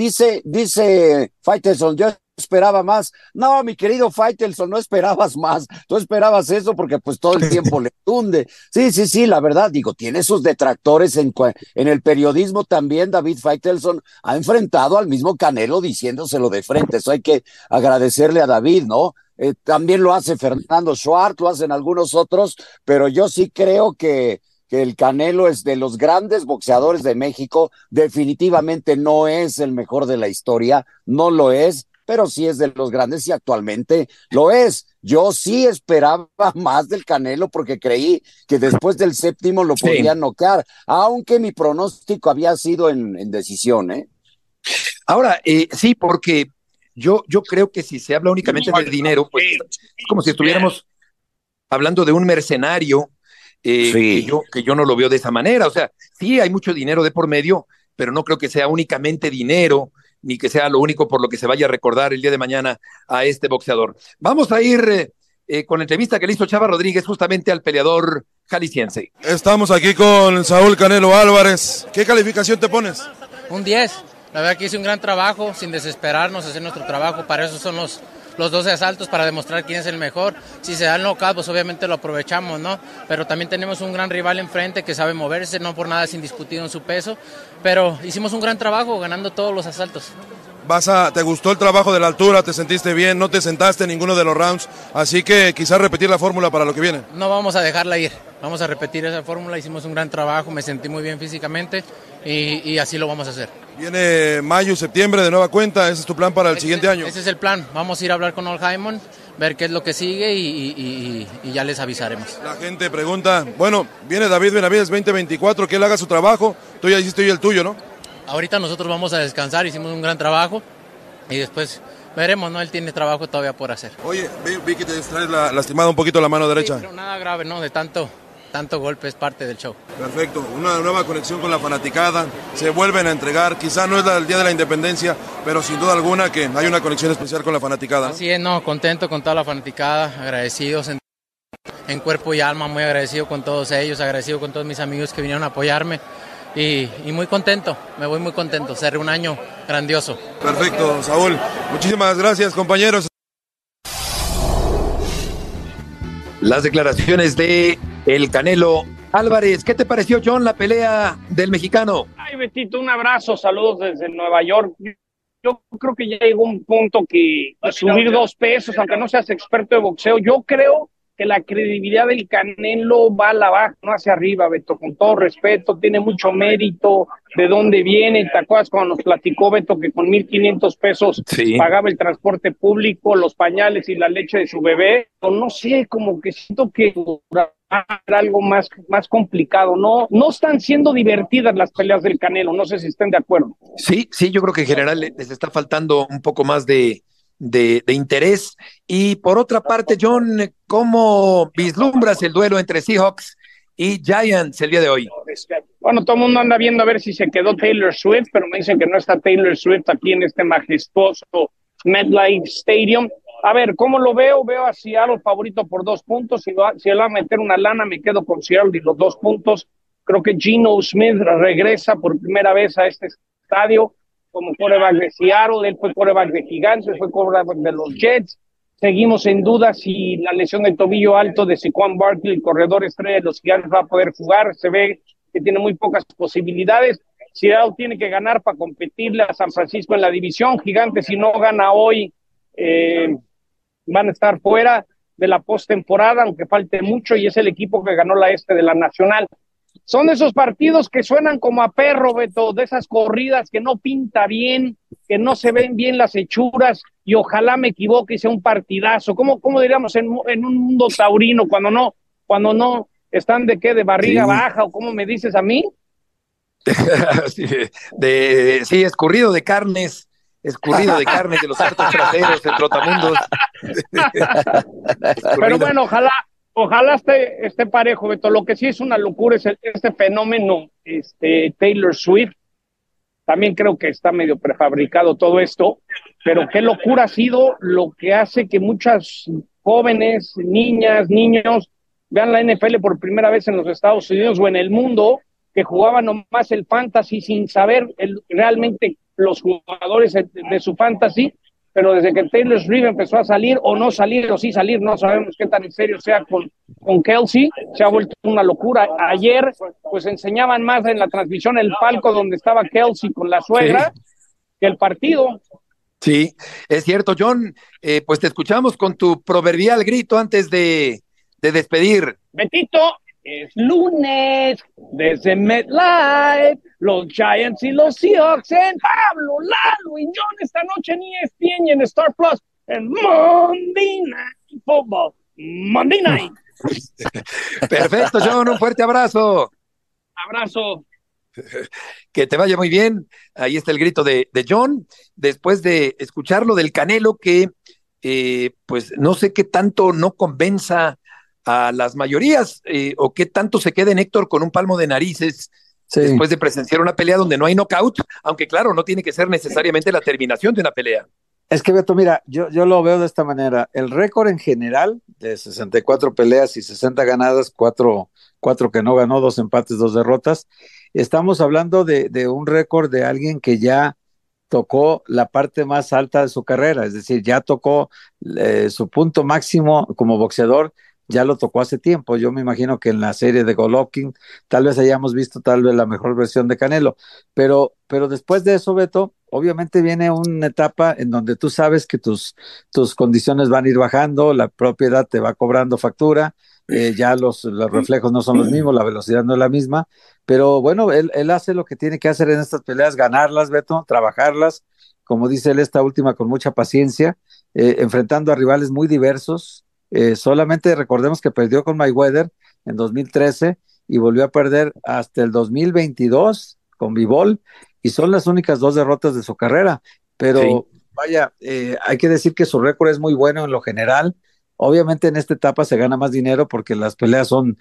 dice Faitelson, yo esperaba más. No, mi querido Faitelson, no esperabas más. Tú esperabas eso porque pues todo el tiempo le tunde. Sí, la verdad, digo, tiene sus detractores en el periodismo también. David Faitelson ha enfrentado al mismo Canelo diciéndoselo de frente. Eso hay que agradecerle a David, ¿no? También lo hace Fernando Schwartz, lo hacen algunos otros, pero yo sí creo que el Canelo es de los grandes boxeadores de México. Definitivamente no es el mejor de la historia, no lo es, pero sí es de los grandes y actualmente lo es. Yo sí esperaba más del Canelo porque creí que después del séptimo lo podían noquear, aunque mi pronóstico había sido en decisión, ¿eh? Ahora, sí, porque yo creo que si se habla únicamente de dinero, pues es como si estuviéramos hablando de un mercenario, que yo no lo veo de esa manera. O sea, sí hay mucho dinero de por medio, pero no creo que sea únicamente dinero, ni que sea lo único por lo que se vaya a recordar el día de mañana a este boxeador. Vamos a ir con la entrevista que le hizo Chava Rodríguez justamente al peleador jalisciense. Estamos aquí con Saúl Canelo Álvarez. ¿Qué calificación te pones? Un 10. La verdad que hice un gran trabajo, sin desesperarnos, hacer nuestro trabajo. Para eso son los 12 asaltos, para demostrar quién es el mejor. Si se da el knockout, pues obviamente lo aprovechamos, ¿no? Pero también tenemos un gran rival enfrente que sabe moverse, no por nada es indiscutido en su peso. Pero hicimos un gran trabajo ganando todos los asaltos. ¿Te gustó el trabajo de la altura? ¿Te sentiste bien? ¿No te sentaste en ninguno de los rounds? Así que quizás repetir la fórmula para lo que viene. No vamos a dejarla ir. Vamos a repetir esa fórmula. Hicimos un gran trabajo, me sentí muy bien físicamente y así lo vamos a hacer. Viene mayo, septiembre de nueva cuenta. ¿Ese es tu plan para el siguiente año? Ese es el plan. Vamos a ir a hablar con Ol Haimon, ver qué es lo que sigue y ya les avisaremos. La gente pregunta, bueno, viene David Benavides 2024, que él haga su trabajo. Tú ya hiciste el tuyo, ¿no? Ahorita nosotros vamos a descansar, hicimos un gran trabajo y después veremos, ¿no? Él tiene trabajo todavía por hacer. Oye, vi que te traes lastimado un poquito la mano derecha. Sí, pero nada grave, ¿no? De tanto golpe, es parte del show. Perfecto, una nueva conexión con la fanaticada, se vuelven a entregar, quizá no es el día de la independencia, pero sin duda alguna que hay una conexión especial con la fanaticada. Así es, no, contento con toda la fanaticada, agradecidos en cuerpo y alma, muy agradecido con todos ellos, agradecido con todos mis amigos que vinieron a apoyarme. Y muy contento, me voy muy contento, será un año grandioso. Perfecto, Saúl, muchísimas gracias, compañeros. Las declaraciones de el Canelo Álvarez. ¿Qué te pareció, John, la pelea del mexicano? Ay, Betito, un abrazo, saludos desde Nueva York. Yo creo que ya llegó un punto que subir 2 pesos, aunque no seas experto de boxeo, yo creo que la credibilidad del Canelo va a la baja, no hacia arriba, Beto, con todo respeto, tiene mucho mérito, de dónde viene. ¿Te acuerdas cuando nos platicó, Beto, que con 1,500 pesos pagaba el transporte público, los pañales y la leche de su bebé? No sé, como que siento que algo más complicado, no están siendo divertidas las peleas del Canelo, no sé si estén de acuerdo. Sí, yo creo que en general les está faltando un poco más de interés. Y por otra parte, John, ¿cómo vislumbras el duelo entre Seahawks y Giants el día de hoy? Bueno, todo el mundo anda viendo a ver si se quedó Taylor Swift, pero me dicen que no está Taylor Swift aquí en este majestuoso MetLife Stadium. A ver, ¿cómo lo veo? Veo a Seattle favorito por 2 puntos. Si él va a meter una lana, me quedo con Seattle y los 2 puntos. Creo que Geno Smith regresa por primera vez a este estadio como quarterback de Seattle. Él fue quarterback de Gigantes, fue quarterback de los Jets. Seguimos en duda si la lesión del tobillo alto de Saquon Barkley, el corredor estrella de los Gigantes, va a poder jugar. Se ve que tiene muy pocas posibilidades. Seattle tiene que ganar para competirle a San Francisco en la división. Gigantes, si no gana hoy, van a estar fuera de la postemporada, aunque falte mucho, y es el equipo que ganó la de la Nacional. Son esos partidos que suenan como a perro, Beto, de esas corridas que no pinta bien, que no se ven bien las hechuras, y ojalá me equivoque y sea un partidazo. ¿Cómo diríamos en un mundo taurino, cuando no están de barriga baja, o cómo me dices a mí? Escurrido de carnes de los hartos traseros, el trotamundos. Pero bueno, Ojalá esté parejo, Beto. Lo que sí es una locura es este fenómeno, Taylor Swift. También creo que está medio prefabricado todo esto, pero qué locura ha sido lo que hace que muchas jóvenes, niñas, niños vean la NFL por primera vez en los Estados Unidos o en el mundo, que jugaban nomás el fantasy sin saber realmente los jugadores de su fantasy, pero desde que Taylor Swift empezó a salir, o no salir, o sí salir, no sabemos qué tan en serio sea con Kelsey, se ha vuelto una locura. Ayer, pues enseñaban más en la transmisión el palco donde estaba Kelsey con la suegra, que el partido. Sí, es cierto, John, pues te escuchamos con tu proverbial grito antes de despedir. Betito, es lunes, desde MetLife, los Giants y los Seahawks en Pablo, Lalo y John esta noche en ESPN y en Star Plus, en Monday Night Football. Monday Night. Perfecto, John, un fuerte abrazo. Abrazo. Que te vaya muy bien. Ahí está el grito de John, después de escucharlo del Canelo, que pues no sé qué tanto no convenza a las mayorías, o qué tanto se queden, Héctor, con un palmo de narices después de presenciar una pelea donde no hay knockout, aunque claro, no tiene que ser necesariamente la terminación de una pelea. Es que, Beto, mira, yo lo veo de esta manera. El récord en general de 64 peleas y 60 ganadas, 4 que no ganó, 2 empates, 2 derrotas. Estamos hablando de un récord de alguien que ya tocó la parte más alta de su carrera, es decir, ya tocó su punto máximo como boxeador, ya lo tocó hace tiempo. Yo me imagino que en la serie de Golovkin tal vez hayamos visto tal vez la mejor versión de Canelo, pero después de eso, Beto, obviamente viene una etapa en donde tú sabes que tus condiciones van a ir bajando, la propiedad te va cobrando factura, ya los reflejos no son los mismos, la velocidad no es la misma, pero bueno, él hace lo que tiene que hacer en estas peleas, ganarlas, Beto, trabajarlas, como dice él, esta última con mucha paciencia, enfrentando a rivales muy diversos. Solamente recordemos que perdió con Mayweather en 2013 y volvió a perder hasta el 2022 con Bivol, y son las únicas 2 derrotas de su carrera, pero vaya, hay que decir que su récord es muy bueno en lo general. Obviamente en esta etapa se gana más dinero porque las peleas son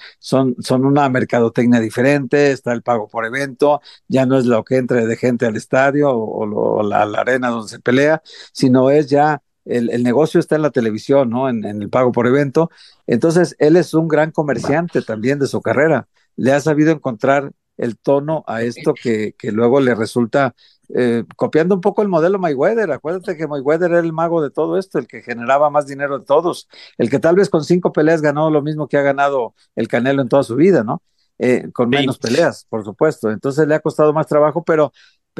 una mercadotecnia diferente, está el pago por evento, ya no es lo que entre de gente al estadio o la arena donde se pelea, sino es ya el negocio está en la televisión, ¿no? En el pago por evento. Entonces, él es un gran comerciante también de su carrera. Le ha sabido encontrar el tono a esto que luego le resulta, copiando un poco el modelo Mayweather. Acuérdate que Mayweather era el mago de todo esto, el que generaba más dinero de todos, el que tal vez con 5 peleas ganó lo mismo que ha ganado el Canelo en toda su vida, ¿no? Con menos peleas, por supuesto. Entonces le ha costado más trabajo, pero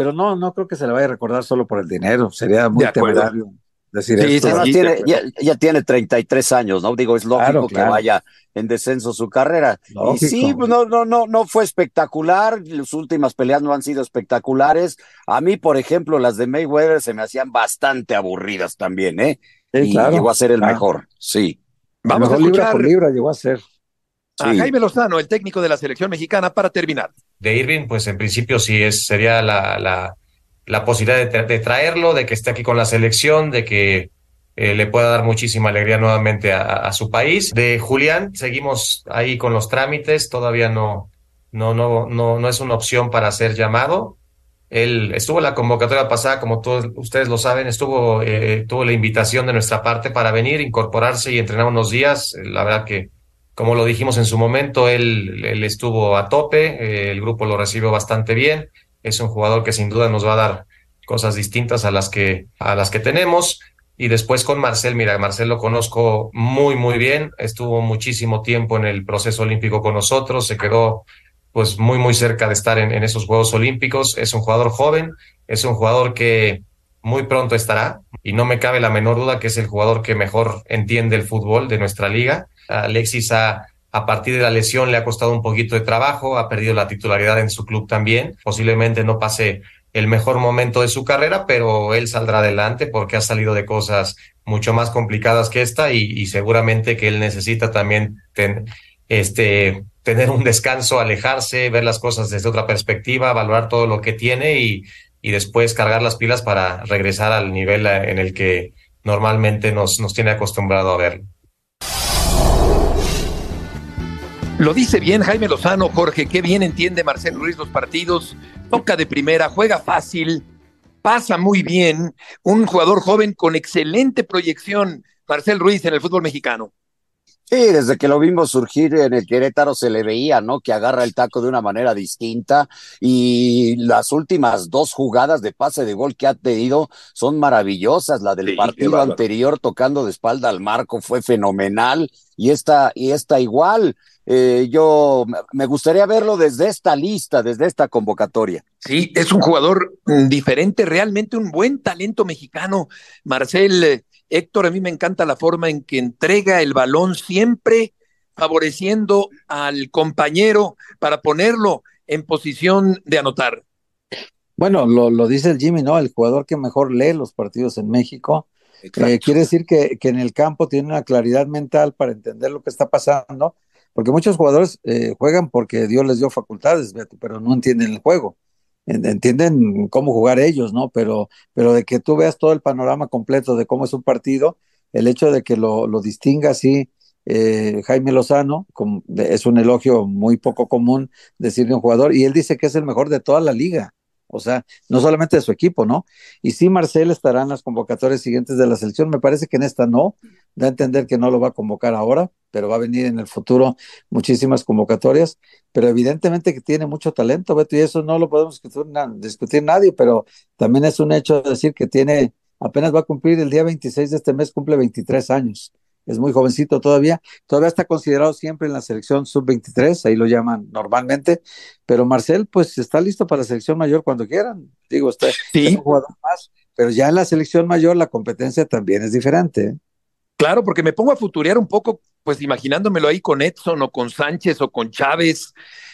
no creo que se le vaya a recordar solo por el dinero. Sería muy temerario decir esto. Ya tiene 33 años, ¿no? Digo, es lógico que vaya en descenso su carrera. Lógico. Y sí, no fue espectacular, las últimas peleas no han sido espectaculares. A mí, por ejemplo, las de Mayweather se me hacían bastante aburridas también, ¿eh? Sí, y llegó a ser el mejor, sí. Vamos a escuchar libra por libra llegó a ser. A Jaime Lozano, el técnico de la selección mexicana, para terminar. De Irving, pues en principio sí sería la posibilidad de traerlo, de que esté aquí con la selección, de que le pueda dar muchísima alegría nuevamente a su país. De Julián, seguimos ahí con los trámites, todavía no es una opción para ser llamado. Él estuvo en la convocatoria pasada, como todos ustedes lo saben, tuvo la invitación de nuestra parte para venir, incorporarse y entrenar unos días. La verdad que, como lo dijimos en su momento, él estuvo a tope, el grupo lo recibió bastante bien. Es un jugador que sin duda nos va a dar cosas distintas a las que tenemos. Y después con Marcel, mira, Marcel lo conozco muy, muy bien. Estuvo muchísimo tiempo en el proceso olímpico con nosotros. Se quedó pues muy, muy cerca de estar en esos Juegos Olímpicos. Es un jugador joven, es un jugador que muy pronto estará. Y no me cabe la menor duda que es el jugador que mejor entiende el fútbol de nuestra liga. Alexis a partir de la lesión le ha costado un poquito de trabajo, ha perdido la titularidad en su club también, posiblemente no pase el mejor momento de su carrera, pero él saldrá adelante porque ha salido de cosas mucho más complicadas que esta y seguramente que él necesita también tener un descanso, alejarse, ver las cosas desde otra perspectiva, valorar todo lo que tiene y después cargar las pilas para regresar al nivel en el que normalmente nos tiene acostumbrado a verlo. Lo dice bien Jaime Lozano, Jorge, qué bien entiende Marcel Ruiz los partidos, toca de primera, juega fácil, pasa muy bien, un jugador joven con excelente proyección, Marcel Ruiz en el fútbol mexicano. Sí, desde que lo vimos surgir en el Querétaro se le veía, ¿no? Que agarra el taco de una manera distinta y las últimas 2 jugadas de pase de gol que ha tenido son maravillosas. La del partido anterior tocando de espalda al marco fue fenomenal y esta igual. Yo me gustaría verlo desde esta lista, desde esta convocatoria. Sí, es un jugador diferente, realmente un buen talento mexicano, Marcel. Héctor, a mí me encanta la forma en que entrega el balón siempre favoreciendo al compañero para ponerlo en posición de anotar. Bueno, lo dice el Jimmy, ¿no? El jugador que mejor lee los partidos en México. Quiere decir que en el campo tiene una claridad mental para entender lo que está pasando, porque muchos jugadores juegan porque Dios les dio facultades, Beto, pero no entienden el juego. Entienden cómo jugar ellos, ¿no? Pero de que tú veas todo el panorama completo de cómo es un partido, el hecho de que lo distinga así Jaime Lozano, es un elogio muy poco común decirle a un jugador, y él dice que es el mejor de toda la liga, o sea, no solamente de su equipo, ¿no? Y sí, Marcel estará en las convocatorias siguientes de la selección, me parece que en esta no, da a entender que no lo va a convocar ahora, pero va a venir en el futuro muchísimas convocatorias, pero evidentemente que tiene mucho talento, Beto, y eso no lo podemos discutir nadie, pero también es un hecho decir que apenas va a cumplir el día 26 de este mes, cumple 23 años, es muy jovencito todavía está considerado siempre en la selección sub-23, ahí lo llaman normalmente, pero Marcel pues está listo para la selección mayor cuando quieran, digo, es un jugador más, pero ya en la selección mayor la competencia también es diferente, ¿eh? Claro, porque me pongo a futurear un poco, pues imaginándomelo ahí con Edson o con Sánchez o con Chávez,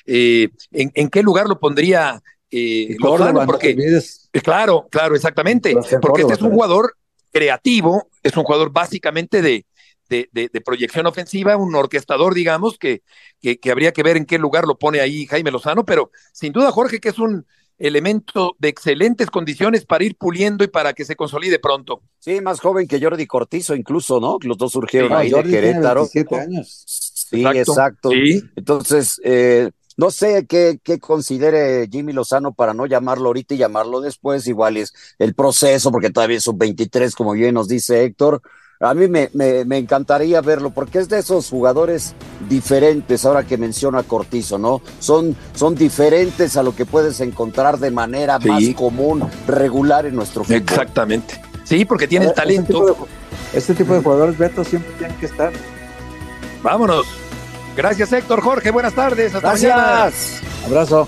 ¿en qué lugar lo pondría Lozano? Porque, claro, exactamente, porque este es un jugador creativo, es un jugador básicamente de proyección ofensiva, un orquestador, digamos, que habría que ver en qué lugar lo pone ahí Jaime Lozano, pero sin duda, Jorge, que es un elemento de excelentes condiciones para ir puliendo y para que se consolide pronto. Sí, más joven que Jordi Cortizo incluso, ¿no? Los dos surgieron ahí Jordi de Querétaro. Tiene 27 años. Sí, exacto. Sí. Entonces, no sé qué considere Jimmy Lozano para no llamarlo ahorita y llamarlo después, igual es el proceso, porque todavía es sub-23, como bien nos dice Héctor. A mí me encantaría verlo, porque es de esos jugadores diferentes, ahora que menciona Cortizo, ¿no? Son diferentes a lo que puedes encontrar de manera más común, regular en nuestro fútbol. Exactamente. Sí, porque tiene el talento. Este tipo de jugadores, Beto, siempre tienen que estar. Vámonos. Gracias, Héctor. Jorge, buenas tardes. Hasta mañana. Abrazo.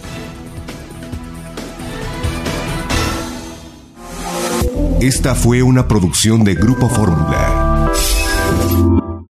Esta fue una producción de Grupo Fórmula.